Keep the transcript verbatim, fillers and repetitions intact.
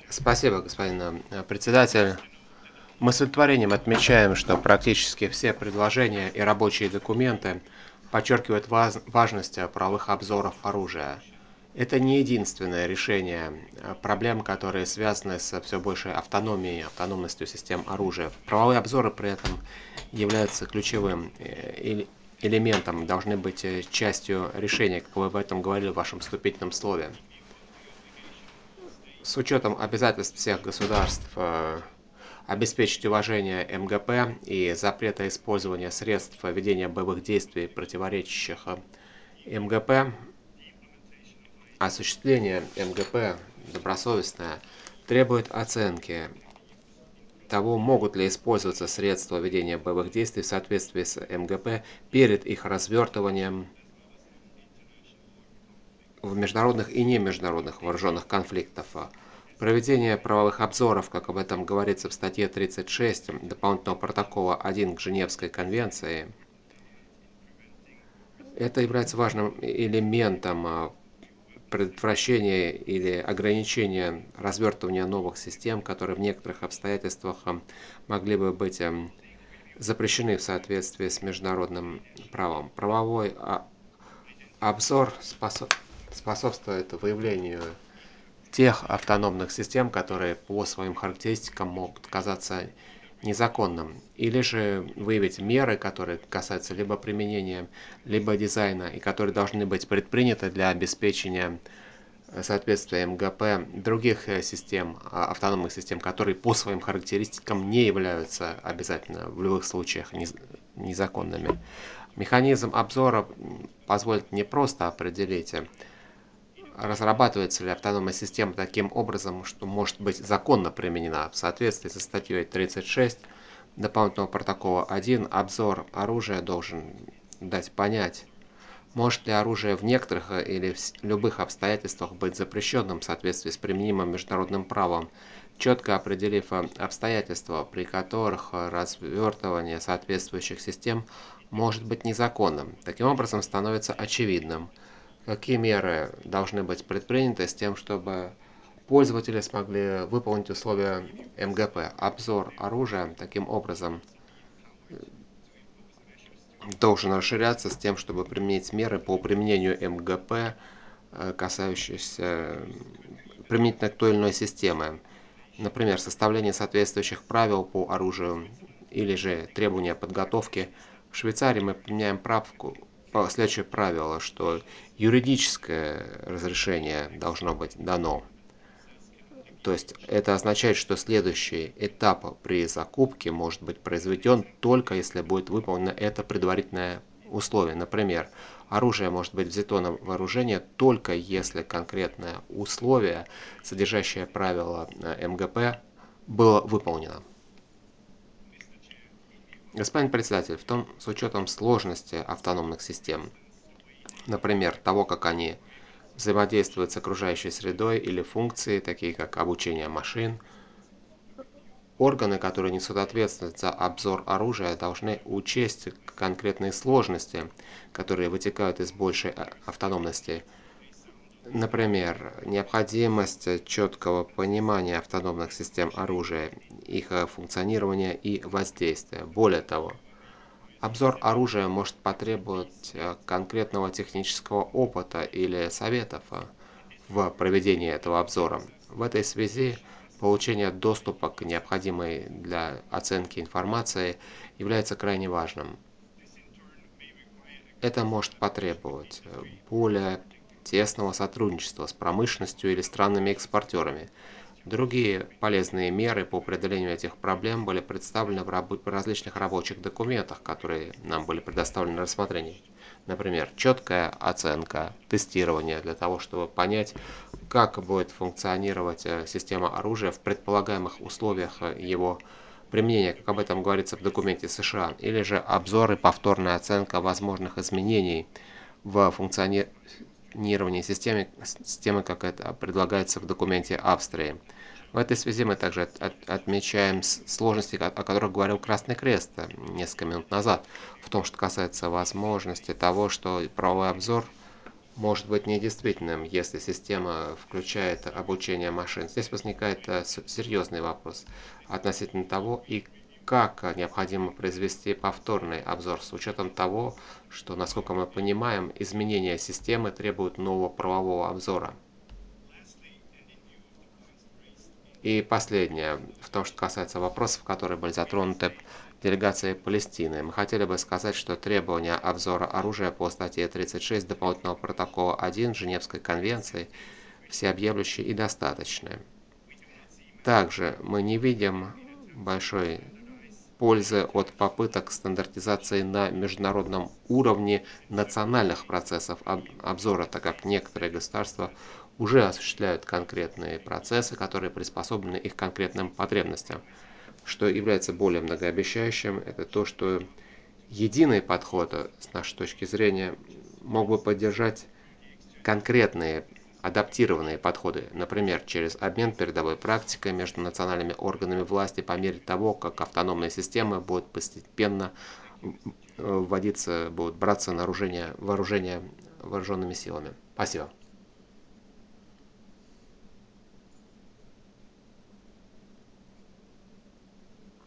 Спасибо, господин э, председатель. Мы с удовлетворением отмечаем, что практически все предложения и рабочие документы подчеркивают ваз- важность э, правовых обзоров оружия. Это не единственное решение э, проблем, которые связаны с все большей автономией, автономностью систем оружия. Правовые обзоры при этом являются ключевым э, эле- элементом, должны быть э, частью решения, как вы об этом говорили в вашем вступительном слове. С учетом обязательств всех государств э, обеспечить уважение эм гэ пэ и запрета использования средств ведения боевых действий, противоречащих эм гэ пэ, осуществление эм гэ пэ добросовестное требует оценки того, могут ли использоваться средства ведения боевых действий в соответствии с эм гэ пэ перед их развертыванием в международных и немеждународных вооруженных конфликтов. Проведение правовых обзоров, как об этом говорится в статье тридцать шесть дополнительного протокола один к Женевской конвенции, это является важным элементом а, предотвращения или ограничения развертывания новых систем, которые в некоторых обстоятельствах а, могли бы быть а, запрещены в соответствии с международным правом. Правовой а, обзор способ, способствует выявлению тех автономных систем, которые по своим характеристикам могут казаться незаконным, или же выявить меры, которые касаются либо применения, либо дизайна, и которые должны быть предприняты для обеспечения соответствия эм гэ пэ других систем, а, автономных систем, которые по своим характеристикам не являются обязательно в любых случаях незаконными. Механизм обзора позволит не просто определить, разрабатывается ли автономная система таким образом, что может быть законно применена в соответствии со статьей тридцать шесть дополнительного протокола один. Обзор оружия должен дать понять, может ли оружие в некоторых или в любых обстоятельствах быть запрещенным в соответствии с применимым международным правом, четко определив обстоятельства, при которых развертывание соответствующих систем может быть незаконным. Таким образом, становится очевидным, какие меры должны быть предприняты с тем, чтобы пользователи смогли выполнить условия эм гэ пэ. Обзор оружия таким образом должен расширяться с тем, чтобы применить меры по применению эм гэ пэ, касающиеся применительно к той или иной системе. Например, составление соответствующих правил по оружию или же требования подготовки. В Швейцарии мы применяем правку по следующее правило, что юридическое разрешение должно быть дано. То есть это означает, что следующий этап при закупке может быть произведен только если будет выполнено это предварительное условие. Например, оружие может быть взято на вооружение только если конкретное условие, содержащее правила эм гэ пэ, было выполнено. Господин председатель, в том с учетом сложности автономных систем, например, того, как они взаимодействуют с окружающей средой или функции, такие как обучение машин, органы, которые несут ответственность за обзор оружия, должны учесть конкретные сложности, которые вытекают из большей автономности. Например, необходимость четкого понимания автономных систем оружия, их функционирования и воздействия. Более того, обзор оружия может потребовать конкретного технического опыта или советов в проведении этого обзора. В этой связи получение доступа к необходимой для оценки информации является крайне важным. Это может потребовать более тесного сотрудничества с промышленностью или странами-экспортерами. Другие полезные меры по преодолению этих проблем были представлены в раб- различных рабочих документах, которые нам были предоставлены на рассмотрение. Например, четкая оценка, тестирование для того, чтобы понять, как будет функционировать э, система оружия в предполагаемых условиях э, его применения, как об этом говорится в документе С Ш А, или же обзор и повторная оценка возможных изменений в функционировании системы, системы, как это предлагается в документе Австрии. В этой связи мы также от, от, отмечаем сложности, о, о которых говорил Красный Крест э, несколько минут назад, в том, что касается возможности того, что правовой обзор может быть недействительным, если система включает обучение машин. Здесь возникает э, с- серьезный вопрос относительно того, и как э, необходимо произвести повторный обзор с учетом того, что, насколько мы понимаем, изменения системы требуют нового правового обзора. И последнее, в том, что касается вопросов, которые были затронуты делегацией Палестины. Мы хотели бы сказать, что требования обзора оружия по статье тридцать шесть дополнительного протокола один Женевской конвенции всеобъемлющие и достаточные. Также мы не видим большой пользы от попыток стандартизации на международном уровне национальных процессов обзора, так как некоторые государства уже осуществляют конкретные процессы, которые приспособлены их конкретным потребностям. Что является более многообещающим, это то, что единый подход, с нашей точки зрения, мог бы поддержать конкретные адаптированные подходы, например, через обмен передовой практикой между национальными органами власти по мере того, как автономные системы будут постепенно вводиться, будут браться на вооружение, вооружение вооруженными силами. Спасибо.